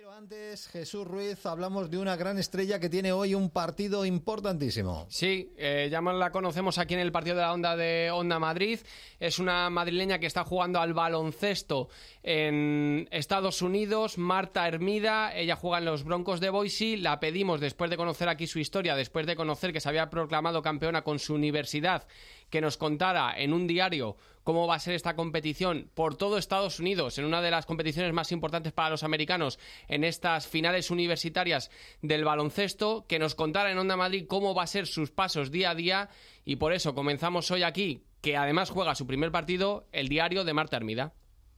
Antes, Jesús Ruiz, hablamos de una gran estrella que tiene hoy un partido importantísimo. Sí, ya la conocemos aquí en el partido de la Onda de Onda Madrid. Es una madrileña que está jugando al baloncesto en Estados Unidos, Marta Hermida. Ella juega en los Broncos de Boise. La pedimos después de conocer aquí su historia, después de conocer que se había proclamado campeona con su universidad, que nos contara en un diario cómo va a ser esta competición por todo Estados Unidos, en una de las competiciones más importantes para los americanos, en estas finales universitarias del baloncesto, que nos contara en Onda Madrid cómo va a ser sus pasos día a día, y por eso comenzamos hoy aquí, que además juega su primer partido, el diario de Marta Hermida.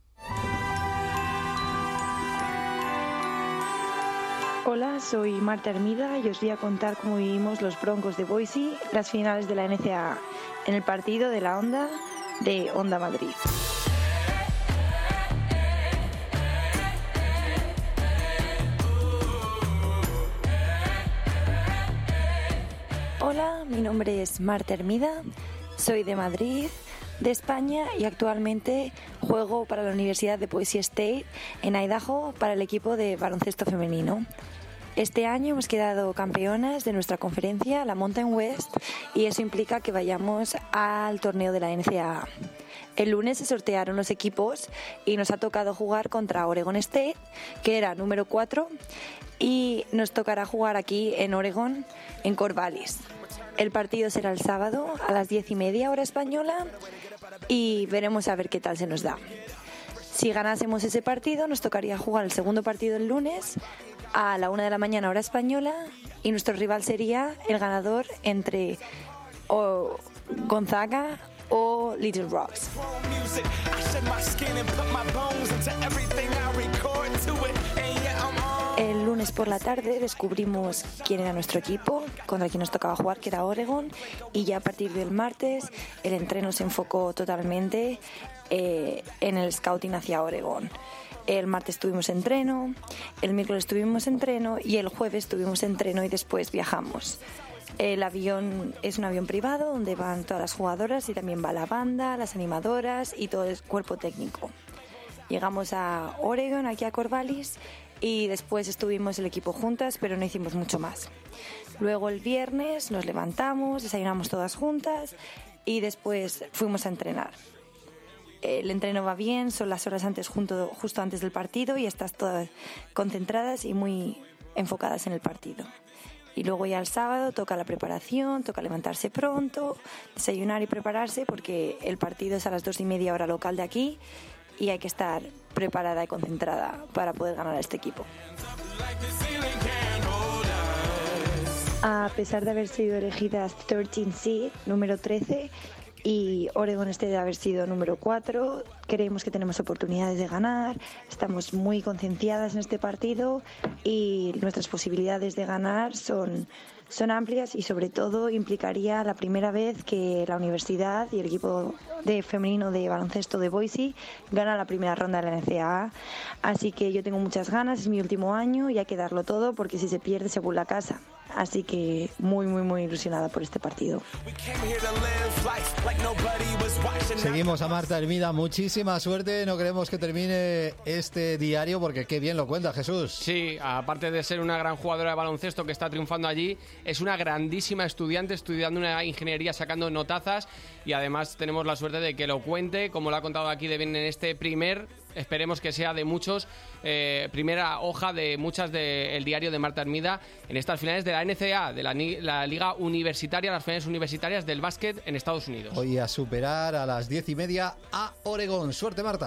Hola, soy Marta Hermida y os voy a contar cómo vivimos los Broncos de Boise, las finales de la NCAA, en el partido de la Onda de Onda Madrid. Hola, mi nombre es Marta Hermida, soy de Madrid, de España, y actualmente juego para la Universidad de Boise State en Idaho para el equipo de baloncesto femenino. Este año hemos quedado campeonas de nuestra conferencia, la Mountain West, y eso implica que vayamos al torneo de la NCAA. El lunes se sortearon los equipos y nos ha tocado jugar contra Oregon State, que era número 4, y nos tocará jugar aquí en Oregon, en Corvallis. El partido será el sábado a las 10:30 hora española y veremos a ver qué tal se nos da. Si ganásemos ese partido, nos tocaría jugar el segundo partido el lunes a la 1 de la mañana hora española, y nuestro rival sería el ganador entre Gonzaga o Little Rocks. El lunes por la tarde descubrimos quién era nuestro equipo, contra quien nos tocaba jugar, que era Oregon, y ya a partir del martes el entreno se enfocó totalmente en el scouting hacia Oregon. El martes tuvimos entreno, el miércoles tuvimos entreno y el jueves tuvimos entreno y después viajamos. El avión es un avión privado donde van todas las jugadoras y también va la banda, las animadoras y todo el cuerpo técnico. Llegamos a Oregon, aquí a Corvallis, y después estuvimos el equipo juntas, pero no hicimos mucho más. Luego el viernes nos levantamos, desayunamos todas juntas y después fuimos a entrenar. El entreno va bien, son las horas antes, justo antes del partido, y estás todas concentradas y muy enfocadas en el partido. Y luego ya el sábado toca la preparación, toca levantarse pronto, desayunar y prepararse, porque el partido es a las 2:30 hora local de aquí y hay que estar preparada y concentrada para poder ganar a este equipo. A pesar de haber sido elegidas 13 seed, número 13, y Oregon State de haber sido número 4, creemos que tenemos oportunidades de ganar, estamos muy concienciadas en este partido y nuestras posibilidades de ganar son amplias, y sobre todo implicaría la primera vez que la universidad y el equipo de femenino de baloncesto de Boise gana la primera ronda de la NCAA. Así que yo tengo muchas ganas, es mi último año y hay que darlo todo, porque si se pierde se vuelve a casa. Así que muy, muy, muy ilusionada por este partido. Seguimos a Marta Hermida, muchísima suerte, no queremos que termine este diario porque qué bien lo cuenta Jesús. Sí, aparte de ser una gran jugadora de baloncesto que está triunfando allí, es una grandísima estudiante, estudiando una ingeniería, sacando notazas, y además tenemos la suerte de que lo cuente, como lo ha contado aquí de bien en este esperemos que sea de muchos, primera hoja de muchas del diario de Marta Hermida en estas finales de la NCAA, de la Liga Universitaria, las finales universitarias del básquet en Estados Unidos. Hoy a superar a las 10:30 a Oregón. Suerte, Marta.